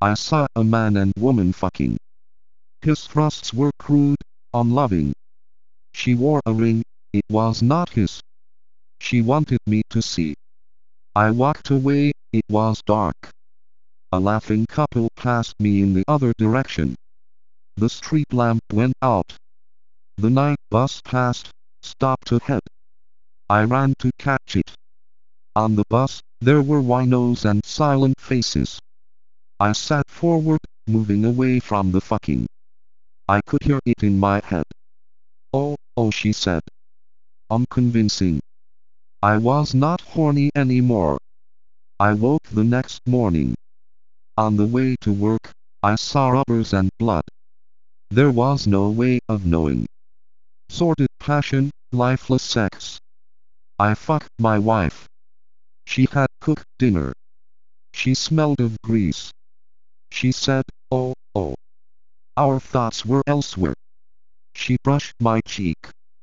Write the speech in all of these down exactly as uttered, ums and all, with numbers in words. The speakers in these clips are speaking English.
I saw a man and woman fucking. His thrusts were crude, unloving. She wore a ring, it was not his. She wanted me to see. I walked away, it was dark. A laughing couple passed me in the other direction. The street lamp went out. The night bus passed, stopped ahead. I ran to catch it. On the bus, there were winos and silent faces. I sat forward, moving away from the fucking. I could hear it in my head. Oh, oh, she said. Unconvincing. I was not horny anymore. I woke the next morning. On the way to work, I saw rubbers and blood. There was no way of knowing. Sordid passion, lifeless sex. I fucked my wife. She had cooked dinner. She smelled of grease. She said, oh, oh. Our thoughts were elsewhere. She brushed my cheek.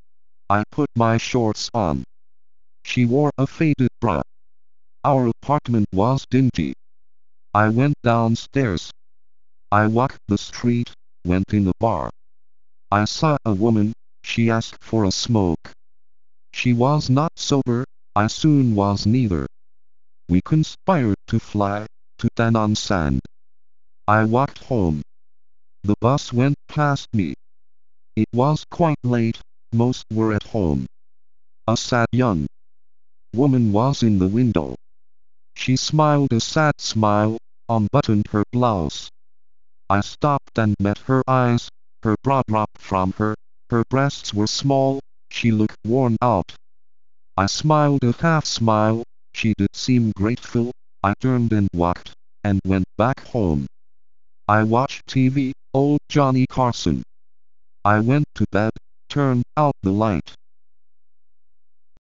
I put my shorts on. She wore a faded bra. Our apartment was dingy. I went downstairs. I walked the street, went in the bar. I saw a woman, she asked for a smoke. She was not sober, I soon was neither. We conspired to fly, to tan on sand. I walked home. The bus went past me. It was quite late, most were at home. A sad young woman was in the window. She smiled a sad smile, unbuttoned her blouse. I stopped and met her eyes, her bra dropped from her, her breasts were small, she looked worn out. I smiled a half smile, she did seem grateful, I turned and walked, and went back home. I watched T V, old Johnny Carson. I went to bed, turned out the light.